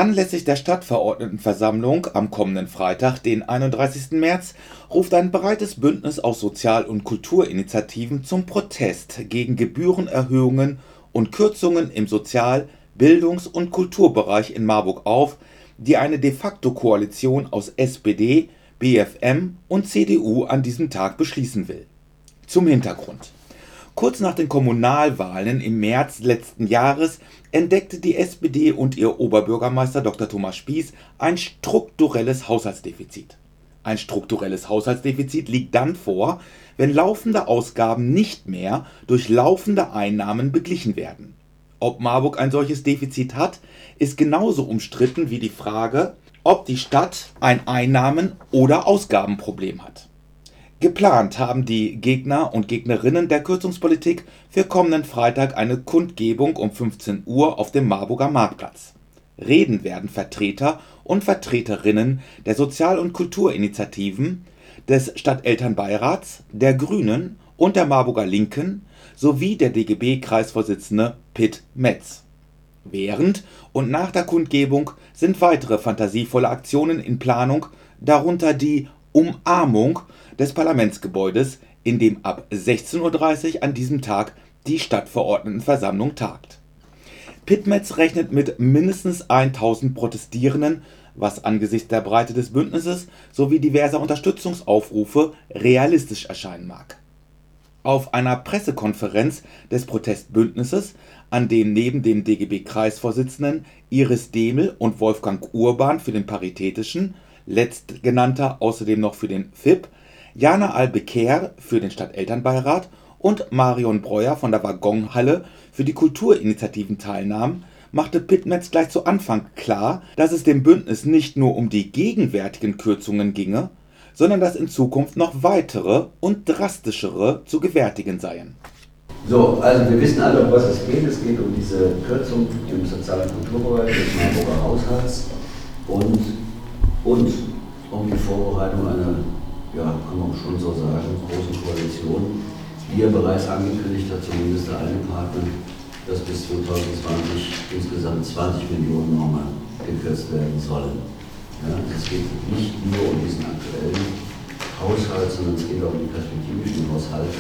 Anlässlich der Stadtverordnetenversammlung am kommenden Freitag, den 31. März, ruft ein breites Bündnis aus Sozial- und Kulturinitiativen zum Protest gegen Gebührenerhöhungen und Kürzungen im Sozial-, Bildungs- und Kulturbereich in Marburg auf, die eine De-facto-Koalition aus SPD, BFM und CDU an diesem Tag beschließen will. Zum Hintergrund: Kurz nach den Kommunalwahlen im März letzten Jahres entdeckte die SPD und ihr Oberbürgermeister Dr. Thomas Spieß ein strukturelles Haushaltsdefizit. Ein strukturelles Haushaltsdefizit liegt dann vor, wenn laufende Ausgaben nicht mehr durch laufende Einnahmen beglichen werden. Ob Marburg ein solches Defizit hat, ist genauso umstritten wie die Frage, ob die Stadt ein Einnahmen- oder Ausgabenproblem hat. Geplant haben die Gegner und Gegnerinnen der Kürzungspolitik für kommenden Freitag eine Kundgebung um 15 Uhr auf dem Marburger Marktplatz. Reden werden Vertreter und Vertreterinnen der Sozial- und Kulturinitiativen, des Stadtelternbeirats, der Grünen und der Marburger Linken sowie der DGB-Kreisvorsitzende Pitt Metz. Während und nach der Kundgebung sind weitere fantasievolle Aktionen in Planung, darunter die Umarmung des Parlamentsgebäudes, in dem ab 16:30 Uhr an diesem Tag die Stadtverordnetenversammlung tagt. Pitt Metz rechnet mit mindestens 1000 Protestierenden, was angesichts der Breite des Bündnisses sowie diverser Unterstützungsaufrufe realistisch erscheinen mag. Auf einer Pressekonferenz des Protestbündnisses, an dem neben dem DGB-Kreisvorsitzenden Iris Demel und Wolfgang Urban für den Paritätischen, letztgenannter außerdem noch für den FIP, Jana Al-Beker für den Stadtelternbeirat und Marion Breuer von der Waggonhalle für die Kulturinitiativen teilnahmen, machte Pitt Metz gleich zu Anfang klar, dass es dem Bündnis nicht nur um die gegenwärtigen Kürzungen ginge, sondern dass in Zukunft noch weitere und drastischere zu gewärtigen seien. So, also wir wissen alle, um was es geht. Es geht um diese Kürzung im sozialen Kulturbereich des Marburger Haushalts und um die Vorbereitung einer, ja, kann man schon so sagen, großen Koalition, die ja bereits angekündigt hat, zumindest der eine Partner, dass bis 2020 insgesamt 20 Millionen nochmal gekürzt werden sollen. Ja, es geht nicht nur um diesen aktuellen Haushalt, sondern es geht auch um die perspektivischen Haushalte,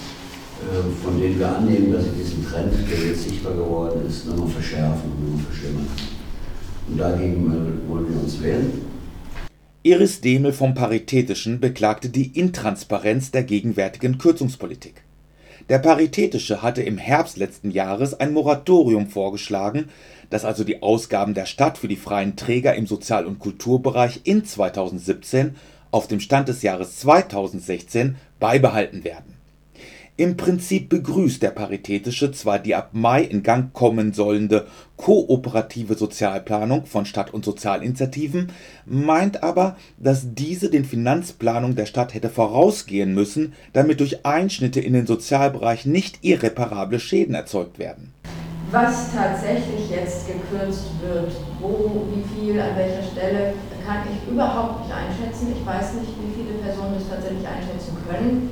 von denen wir annehmen, dass sie diesen Trend, der jetzt sichtbar geworden ist, nochmal verschärfen und nochmal verschlimmern. Und dagegen wollen wir uns wehren. Iris Demel vom Paritätischen beklagte die Intransparenz der gegenwärtigen Kürzungspolitik. Der Paritätische hatte im Herbst letzten Jahres ein Moratorium vorgeschlagen, das also die Ausgaben der Stadt für die freien Träger im Sozial- und Kulturbereich in 2017 auf dem Stand des Jahres 2016 beibehalten werden. Im Prinzip begrüßt der Paritätische zwar die ab Mai in Gang kommen sollende kooperative Sozialplanung von Stadt- und Sozialinitiativen, meint aber, dass diese den Finanzplanungen der Stadt hätte vorausgehen müssen, damit durch Einschnitte in den Sozialbereich nicht irreparable Schäden erzeugt werden. Was tatsächlich jetzt gekürzt wird, wo, wie viel, an welcher Stelle, kann ich überhaupt nicht einschätzen. Ich weiß nicht, wie viele Personen das tatsächlich einschätzen können.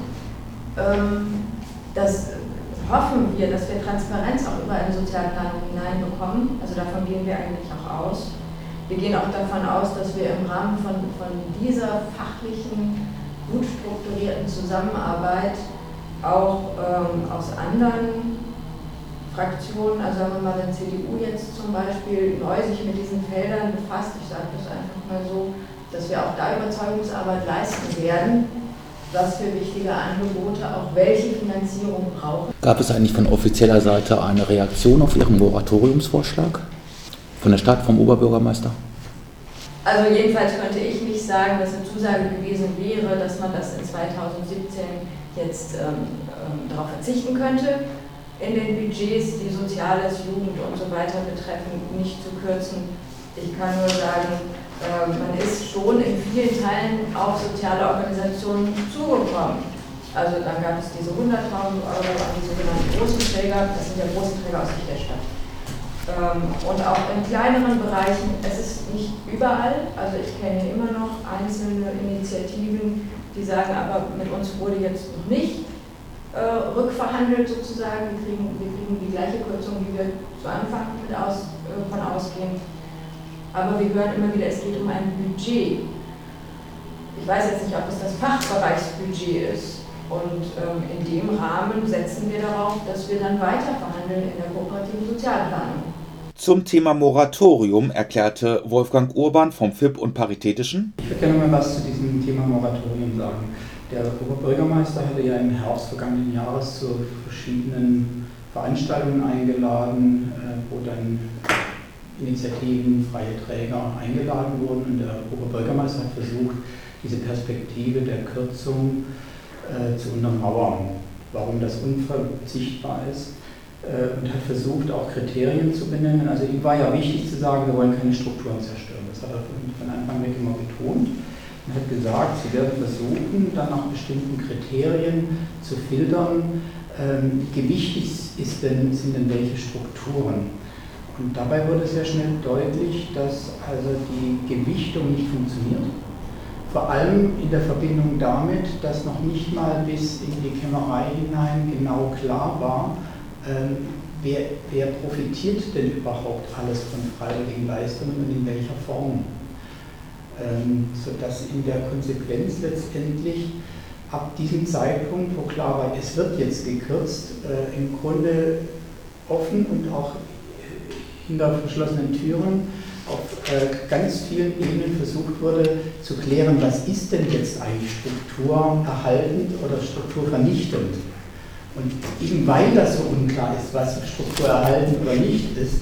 Das hoffen wir, dass wir Transparenz auch über eine Sozialplanung hineinbekommen. Also davon gehen wir eigentlich auch aus. Wir gehen auch davon aus, dass wir im Rahmen von dieser fachlichen, gut strukturierten Zusammenarbeit auch aus anderen Fraktionen, also sagen wir mal der CDU jetzt zum Beispiel, neu sich mit diesen Feldern befasst, ich sage das einfach mal so, dass wir auch da Überzeugungsarbeit leisten werden, was für wichtige Angebote, auch welche Finanzierung brauchen. Gab es eigentlich von offizieller Seite eine Reaktion auf Ihren Moratoriumsvorschlag? Von der Stadt, vom Oberbürgermeister? Also jedenfalls könnte ich nicht sagen, dass eine Zusage gewesen wäre, dass man das in 2017 jetzt darauf verzichten könnte, in den Budgets, die Soziales, Jugend und so weiter betreffen, nicht zu kürzen. Ich kann nur sagen, man ist schon in vielen Teilen auf soziale Organisationen zugekommen. Also dann gab es diese 100.000 Euro an die sogenannten großen Träger, das sind ja große Träger aus Sicht der Stadt. Und auch in kleineren Bereichen, es ist nicht überall, also ich kenne immer noch einzelne Initiativen, die sagen, aber mit uns wurde jetzt noch nicht rückverhandelt sozusagen, wir kriegen die gleiche Kürzung, wie wir zu Anfang von ausgehen. Aber wir hören immer wieder, es geht um ein Budget. Ich weiß jetzt nicht, ob es das Fachbereichsbudget ist. Und in dem Rahmen setzen wir darauf, dass wir dann weiter verhandeln in der kooperativen Sozialplanung. Zum Thema Moratorium erklärte Wolfgang Urban vom FIP und Paritätischen: Ich würde gerne mal was zu diesem Thema Moratorium sagen. Der Oberbürgermeister hatte ja im Herbst vergangenen Jahres zu verschiedenen Veranstaltungen eingeladen, wo dann Initiativen, freie Träger eingeladen wurden. Und der Oberbürgermeister hat versucht, diese Perspektive der Kürzung zu untermauern, warum das unverzichtbar ist, und hat versucht, auch Kriterien zu benennen. Also ihm war ja wichtig zu sagen, wir wollen keine Strukturen zerstören. Das hat er von Anfang weg immer betont und hat gesagt, sie werden versuchen, dann nach bestimmten Kriterien zu filtern, wie wichtig sind denn welche Strukturen. Und dabei wurde sehr schnell deutlich, dass also die Gewichtung nicht funktioniert. Vor allem in der Verbindung damit, dass noch nicht mal bis in die Kämmerei hinein genau klar war, wer profitiert denn überhaupt alles von freiwilligen Leistungen und in welcher Form. Sodass in der Konsequenz letztendlich ab diesem Zeitpunkt, wo klar war, es wird jetzt gekürzt, im Grunde offen und auch hinter verschlossenen Türen auf ganz vielen Ebenen versucht wurde zu klären, was ist denn jetzt eigentlich strukturerhaltend oder strukturvernichtend. Und eben weil das so unklar ist, was strukturerhaltend oder nicht ist,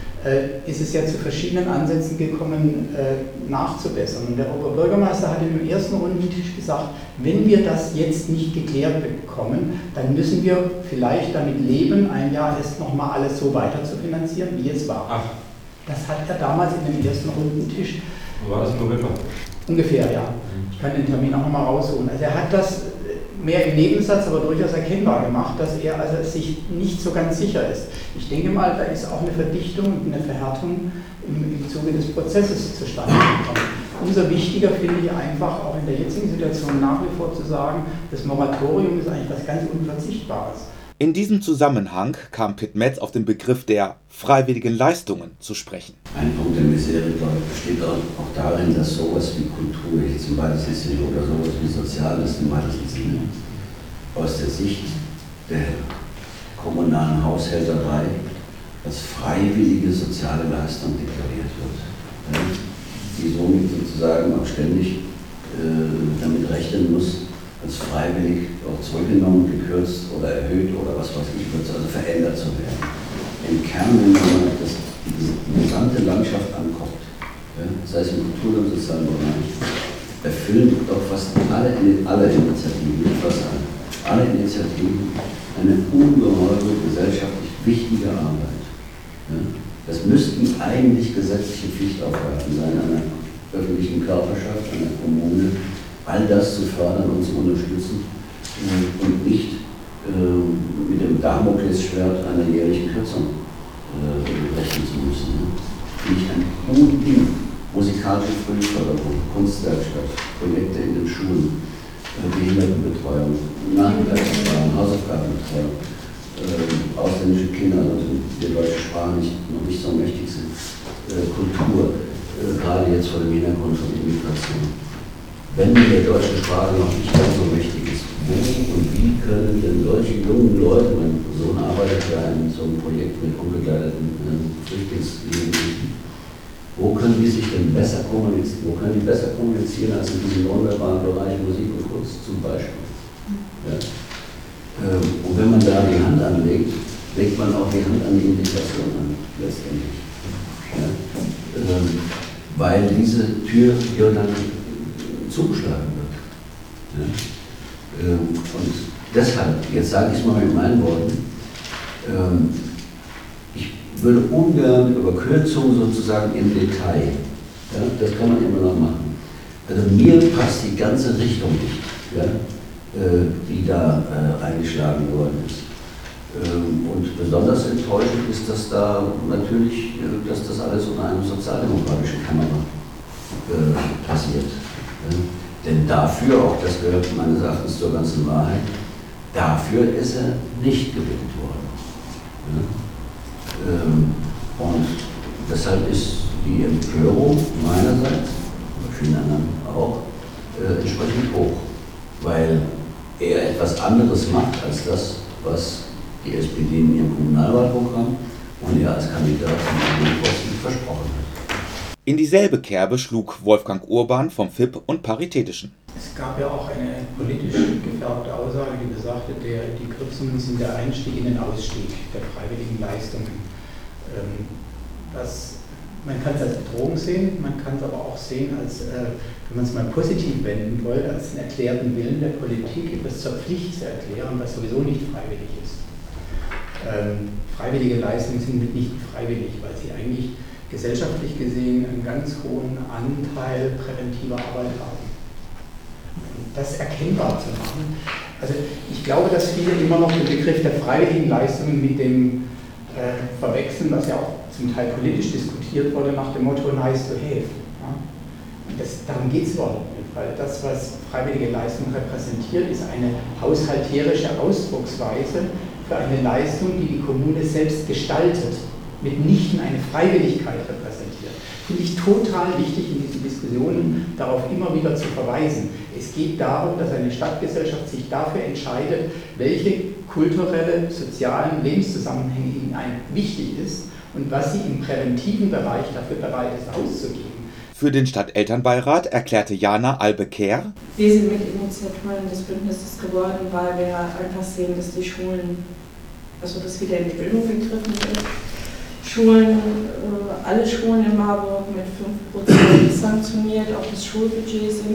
ist es ja zu verschiedenen Ansätzen gekommen, nachzubessern. Und der Oberbürgermeister hat im ersten Rundentisch gesagt, wenn wir das jetzt nicht geklärt bekommen, dann müssen wir vielleicht damit leben, ein Jahr erst nochmal alles so weiter zu finanzieren, wie es war. Ach. Das hat er damals in dem ersten Rundentisch. War das im November? Ungefähr, ja. Ich kann den Termin auch nochmal rausholen. Also er hat das mehr im Nebensatz, aber durchaus erkennbar gemacht, dass er also sich nicht so ganz sicher ist. Ich denke mal, da ist auch eine Verdichtung und eine Verhärtung im Zuge des Prozesses zustande gekommen. Umso wichtiger finde ich einfach auch in der jetzigen Situation nach wie vor zu sagen, das Moratorium ist eigentlich was ganz Unverzichtbares. In diesem Zusammenhang kam Pitt Metz auf den Begriff der freiwilligen Leistungen zu sprechen. Ein Punkt der Misere besteht auch darin, dass sowas wie Kultur, jetzt im weitesten Sinne, oder sowas wie Soziales im weitesten Sinne, aus der Sicht der kommunalen Haushälterei als freiwillige soziale Leistung deklariert wird. Die somit sozusagen auch ständig damit rechnen muss, als freiwillig auch zurückgenommen, gekürzt oder erhöht oder was weiß ich, wird also verändert zu werden. Im Kern, wenn man die gesamte Landschaft anguckt, sei es im Kultur- und sozialen Bereich, erfüllen doch fast alle Initiativen, alle Initiativen eine ungeheure gesellschaftlich wichtige Arbeit. Das müssten eigentlich gesetzliche Pflichtaufgaben sein, einer öffentlichen Körperschaft, einer Kommune, all das zu fördern und zu unterstützen und nicht mit dem Damoklesschwert einer jährlichen Kürzung rechnen zu müssen. Nicht ein Unding. Musikalische Frühförderung, Kunstwerkstatt, Projekte in den Schulen, Behindertenbetreuung, Nachmittagsbetreuung, Hausaufgabenbetreuung, ausländische Kinder, also die deutsche Sprache noch nicht so mächtig sind, Kultur, gerade jetzt vor dem Hintergrund von Immigration. Wenn die deutsche Sprache noch nicht ganz so mächtig ist, wo und wie können denn solche jungen Leute, mein Sohn arbeitet ja in so einem Projekt mit unbegleiteten Flüchtlingsjugendlichen, wo können die sich denn besser kommunizieren? Wo können die besser kommunizieren als in diesem nonverbalen Bereich Musik und Kunst zum Beispiel? Ja. Und wenn man da die Hand anlegt, legt man auch die Hand an die Integration an, letztendlich. Ja. Weil diese Tür hier dann zugeschlagen wird. Ja. Und deshalb, jetzt sage ich es mal mit meinen Worten, ich würde ungern über Kürzungen sozusagen im Detail, ja, das kann man immer noch machen. Also mir passt die ganze Richtung nicht, ja, die da eingeschlagen worden ist. Und besonders enttäuschend ist, dass da natürlich, dass das alles unter einer sozialdemokratischen Kamera passiert. Ja. Denn dafür, auch das gehört meines Erachtens zur ganzen Wahrheit, dafür ist er nicht gewählt worden. Ja. Und deshalb ist die Empörung meinerseits, bei vielen anderen auch, entsprechend hoch, weil er etwas anderes macht als das, was die SPD in ihrem Kommunalwahlprogramm und er als Kandidat zum Posten versprochen hat. In dieselbe Kerbe schlug Wolfgang Urban vom FIP und Paritätischen. Es gab ja auch eine politisch gefärbte Aussage, die besagte, die Kürzungen sind der Einstieg in den Ausstieg der freiwilligen Leistungen. Man kann es als Bedrohung sehen, man kann es aber auch sehen als, wenn man es mal positiv wenden will, als einen erklärten Willen der Politik, etwas zur Pflicht zu erklären, was sowieso nicht freiwillig ist. Freiwillige Leistungen sind mitnichten freiwillig, weil sie eigentlich gesellschaftlich gesehen einen ganz hohen Anteil präventiver Arbeit haben. Und das erkennbar zu machen. Also ich glaube, dass viele immer noch den Begriff der freiwilligen Leistungen mit dem verwechseln, was ja auch zum Teil politisch diskutiert wurde, nach dem Motto nice to have. Ja? Und darum geht es überhaupt nicht, weil das, was freiwillige Leistung repräsentiert, ist eine haushalterische Ausdrucksweise für eine Leistung, die die Kommune selbst gestaltet, mitnichten eine Freiwilligkeit repräsentiert. Finde ich total wichtig, in diesen Diskussionen darauf immer wieder zu verweisen. Es geht darum, dass eine Stadtgesellschaft sich dafür entscheidet, welche kulturelle, sozialen Lebenszusammenhänge ihnen wichtig ist und was sie im präventiven Bereich dafür bereit ist auszugeben. Für den Stadtelternbeirat erklärte Jana Albecker: Wir sind Mitinitiatoren des Bündnisses geworden, weil wir einfach sehen, dass die Schulen, also dass wieder in die Bildung gegriffen wird. Alle Schulen in Marburg mit 5% sanktioniert, auch das Schulbudget sind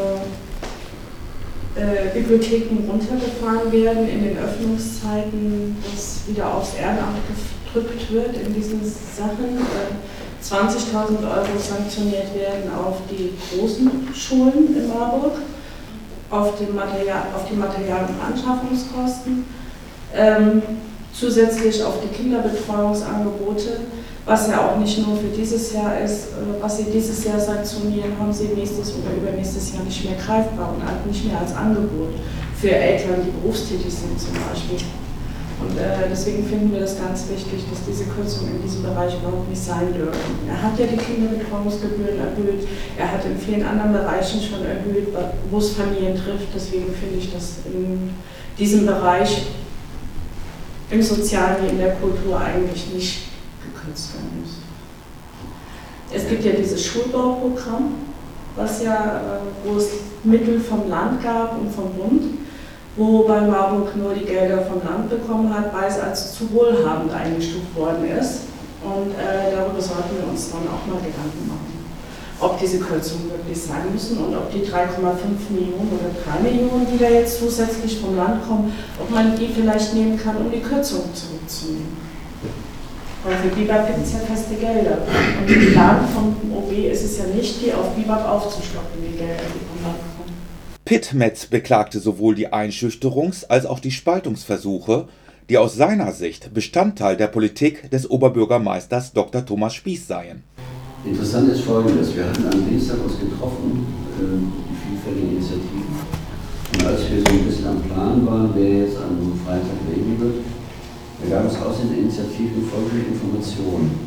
Bibliotheken runtergefahren werden in den Öffnungszeiten, dass wieder aufs Ehrenamt gedrückt wird in diesen Sachen. 20.000 € sanktioniert werden auf die großen Schulen in Marburg, auf die Material- und Anschaffungskosten, zusätzlich auf die Kinderbetreuungsangebote, was ja auch nicht nur für dieses Jahr ist, was sie dieses Jahr sanktionieren, haben sie nächstes oder übernächstes Jahr nicht mehr greifbar und nicht mehr als Angebot für Eltern, die berufstätig sind zum Beispiel. Und deswegen finden wir das ganz wichtig, dass diese Kürzungen in diesem Bereich überhaupt nicht sein dürfen. Er hat ja die Kinderbetreuungsgebühren erhöht, er hat in vielen anderen Bereichen schon erhöht, wo es Familien trifft. Deswegen finde ich, dass in diesem Bereich im Sozialen wie in der Kultur eigentlich nicht gekürzt werden muss. Es gibt ja dieses Schulbauprogramm, wo es Mittel vom Land gab und vom Bund, wobei Marburg nur die Gelder vom Land bekommen hat, weil es als zu wohlhabend eingestuft worden ist. Und darüber sollten wir uns dann auch mal Gedanken machen, ob diese Kürzungen wirklich sein müssen und ob die 3,5 Millionen oder 3 Millionen, die da jetzt zusätzlich vom Land kommen, ob man die vielleicht nehmen kann, um die Kürzungen zurückzunehmen. Weil für BIBAP gibt es ja feste Gelder. Und der Plan vom OB ist es ja nicht, die auf BIBAP aufzustocken, die Gelder, die vom Land kommen. Pittmetz beklagte sowohl die Einschüchterungs- als auch die Spaltungsversuche, die aus seiner Sicht Bestandteil der Politik des Oberbürgermeisters Dr. Thomas Spieß seien. Interessant ist Folgendes: Wir hatten am Dienstag uns getroffen, die vielfältigen Initiativen. Und als wir so ein bisschen am Plan waren, wer jetzt am Freitag reden wird, da gab es aus den Initiativen folgende Informationen.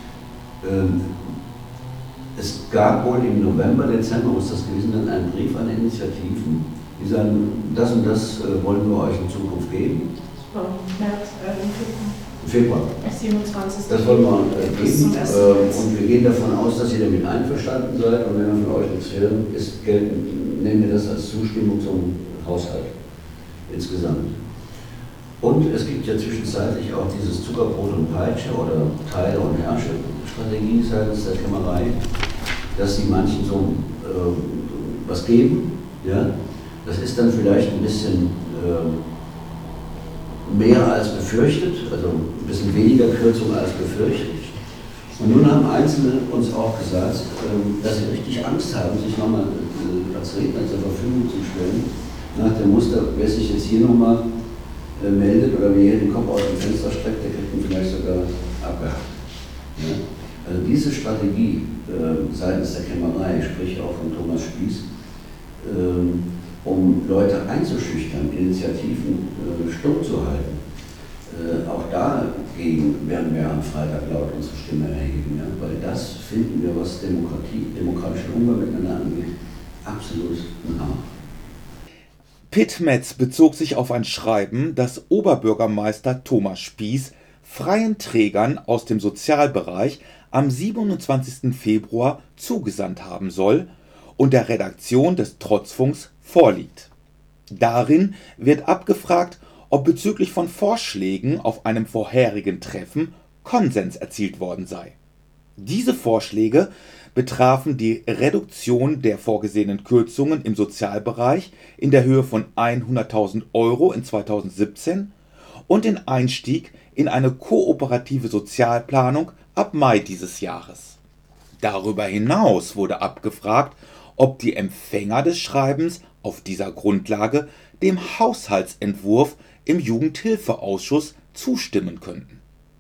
Es gab wohl im November, Dezember, muss das gewesen sein, einen Brief an Initiativen, die sagen, das und das wollen wir euch in Zukunft geben. Im Februar. 27. Das wollen wir geben. Und wir gehen davon aus, dass ihr damit einverstanden seid. Und wenn wir von euch nichts hören, nehmen wir das als Zustimmung zum Haushalt insgesamt. Und es gibt ja zwischenzeitlich auch dieses Zuckerbrot und Peitsche oder Teile- und Herrsche-Strategie seitens der Kämmerei, dass sie manchen so was geben. Ja? Das ist dann vielleicht ein bisschen mehr als befürchtet, also ein bisschen weniger Kürzung als befürchtet. Und nun haben Einzelne uns auch gesagt, dass sie richtig Angst haben, sich nochmal als Redner zur Verfügung zu stellen, nach dem Muster, wer sich jetzt hier nochmal meldet oder wer hier den Kopf aus dem Fenster streckt, der kriegt ihn vielleicht sogar abgehakt. Ja? Also diese Strategie seitens der Kämmerei, sprich auch von Thomas Spieß, um Leute einzuschüchtern, Initiativen stumm zu halten. Auch da dagegen, werden wir am Freitag laut unsere Stimme erheben. Ja? Weil das finden wir, was demokratischen Umgang miteinander angeht, absolut ein Hammer. Pitt Metz bezog sich auf ein Schreiben, das Oberbürgermeister Thomas Spieß freien Trägern aus dem Sozialbereich am 27. Februar zugesandt haben soll und der Redaktion des Trotzfunks vorliegt. Darin wird abgefragt, ob bezüglich von Vorschlägen auf einem vorherigen Treffen Konsens erzielt worden sei. Diese Vorschläge betrafen die Reduktion der vorgesehenen Kürzungen im Sozialbereich in der Höhe von 100.000 € in 2017 und den Einstieg in eine kooperative Sozialplanung ab Mai dieses Jahres. Darüber hinaus wurde abgefragt, ob die Empfänger des Schreibens auf dieser Grundlage dem Haushaltsentwurf im Jugendhilfeausschuss zustimmen könnten.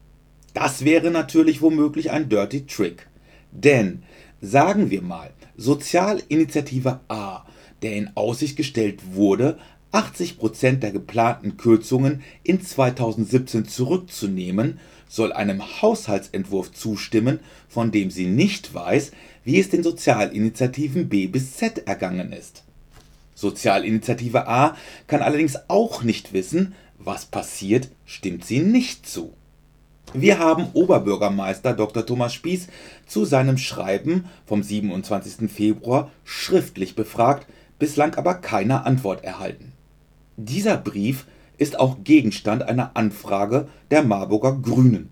Das wäre natürlich womöglich ein Dirty Trick, denn sagen wir mal, Sozialinitiative A, der in Aussicht gestellt wurde, 80% der geplanten Kürzungen in 2017 zurückzunehmen, soll einem Haushaltsentwurf zustimmen, von dem sie nicht weiß, wie es den Sozialinitiativen B bis Z ergangen ist. Sozialinitiative A kann allerdings auch nicht wissen, was passiert, stimmt sie nicht zu. Wir haben Oberbürgermeister Dr. Thomas Spieß zu seinem Schreiben vom 27. Februar schriftlich befragt, bislang aber keine Antwort erhalten. Dieser Brief ist auch Gegenstand einer Anfrage der Marburger Grünen.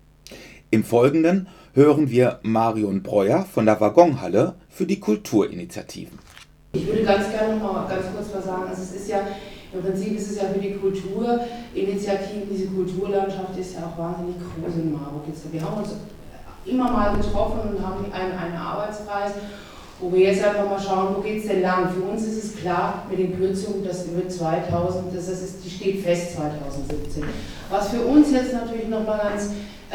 Im Folgenden hören wir Marion Breuer von der Waggonhalle für die Kulturinitiativen. Ich würde ganz gerne noch mal ganz kurz was sagen. Also es ist ja, im Prinzip ist es ja für die Kulturinitiativen, diese Kulturlandschaft ist ja auch wahnsinnig groß in Marburg. Wir haben uns immer mal getroffen und haben einen Arbeitskreis, wo wir jetzt einfach mal schauen, wo geht es denn lang. Für uns ist es klar mit den Kürzungen, das wird 2000, die steht fest 2017. Was für uns jetzt natürlich nochmal ganz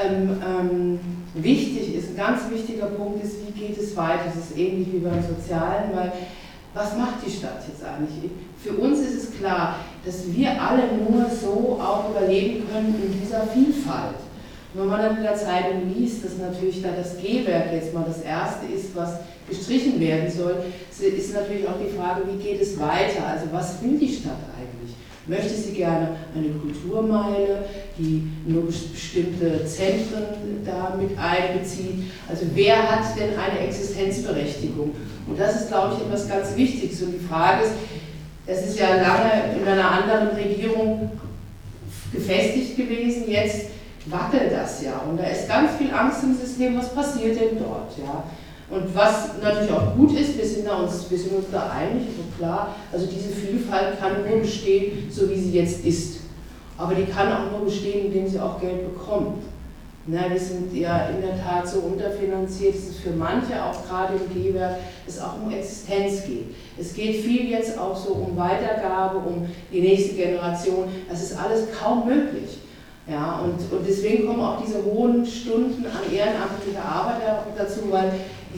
wichtig ist, ein ganz wichtiger Punkt ist, wie geht es weiter. Das ist ähnlich wie beim Sozialen, weil was macht die Stadt jetzt eigentlich? Für uns ist es klar, dass wir alle nur so auch überleben können in dieser Vielfalt. Und wenn man dann in der Zeitung liest, dass natürlich da das G-Werk jetzt mal das erste ist, was gestrichen werden soll, ist natürlich auch die Frage, wie geht es weiter? Also was will die Stadt eigentlich? Möchte sie gerne eine Kulturmeile, die nur bestimmte Zentren da mit einbezieht? Also wer hat denn eine Existenzberechtigung? Und das ist, glaube ich, etwas ganz Wichtiges. Und die Frage ist, es ist ja lange in einer anderen Regierung gefestigt gewesen, jetzt wackelt das ja. Und da ist ganz viel Angst im System, was passiert denn dort? Ja? Und was natürlich auch gut ist, wir sind uns da einig, so klar, also diese Vielfalt kann nur bestehen, so wie sie jetzt ist. Aber die kann auch nur bestehen, indem sie auch Geld bekommt. Na, wir sind ja in der Tat so unterfinanziert, dass es für manche, auch gerade im G-Werk, es auch um Existenz geht. Es geht viel jetzt auch so um Weitergabe, um die nächste Generation. Das ist alles kaum möglich. Ja, und deswegen kommen auch diese hohen Stunden an ehrenamtlicher Arbeit dazu, weil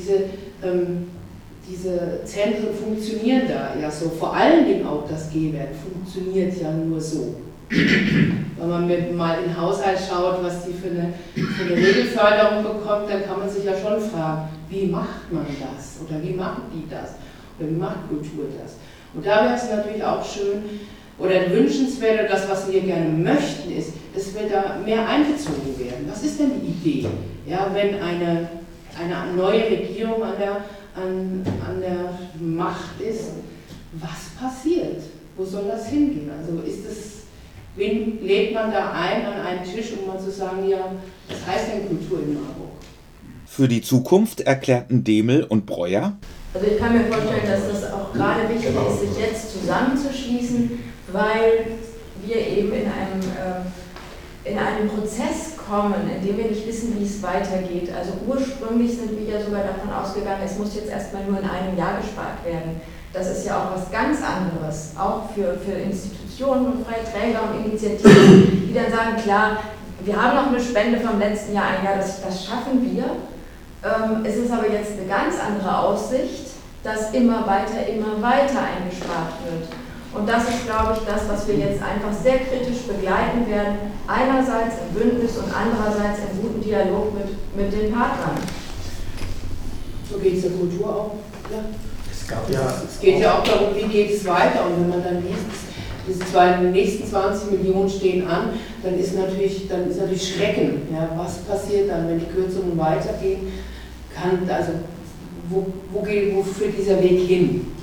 diese Zentren funktionieren da ja so. Vor allen Dingen auch das G-Werk funktioniert ja nur so. Wenn man mal in den Haushalt schaut, was die für eine Regelförderung bekommt, dann kann man sich ja schon fragen, wie macht man das? Oder wie machen die das? Oder wie macht Kultur das? Und da wäre es natürlich auch schön oder wünschenswert, oder das, was wir gerne möchten, ist, dass wir da mehr einbezogen werden. Was ist denn die Idee? Ja, wenn eine neue Regierung an der Macht ist, was passiert? Wo soll das hingehen? Also wen lädt man da ein an einen Tisch, um mal zu sagen, ja, was heißt denn Kultur in Marburg? Für die Zukunft erklärten Demel und Breuer: Also ich kann mir vorstellen, dass das auch gerade wichtig ist, sich jetzt zusammenzuschließen, weil wir eben in einen Prozess kommen, in dem wir nicht wissen, wie es weitergeht. Also ursprünglich sind wir ja sogar davon ausgegangen, es muss jetzt erstmal nur in einem Jahr gespart werden. Das ist ja auch was ganz anderes, auch für Institutionen und freie Träger und Initiativen, die dann sagen, klar, wir haben noch eine Spende vom letzten Jahr, ein Jahr, das schaffen wir. Es ist aber jetzt eine ganz andere Aussicht, dass immer weiter eingespart wird. Und das ist, glaube ich, das, was wir jetzt einfach sehr kritisch begleiten werden. Einerseits im Bündnis und andererseits im guten Dialog mit den Partnern. So geht es der Kultur auch. Ja. Es geht ja auch darum, wie geht es weiter. Und wenn man dann liest, die nächsten 20 Millionen stehen an, dann ist natürlich Schrecken. Ja, was passiert dann, wenn die Kürzungen weitergehen? Wo führt dieser Weg hin?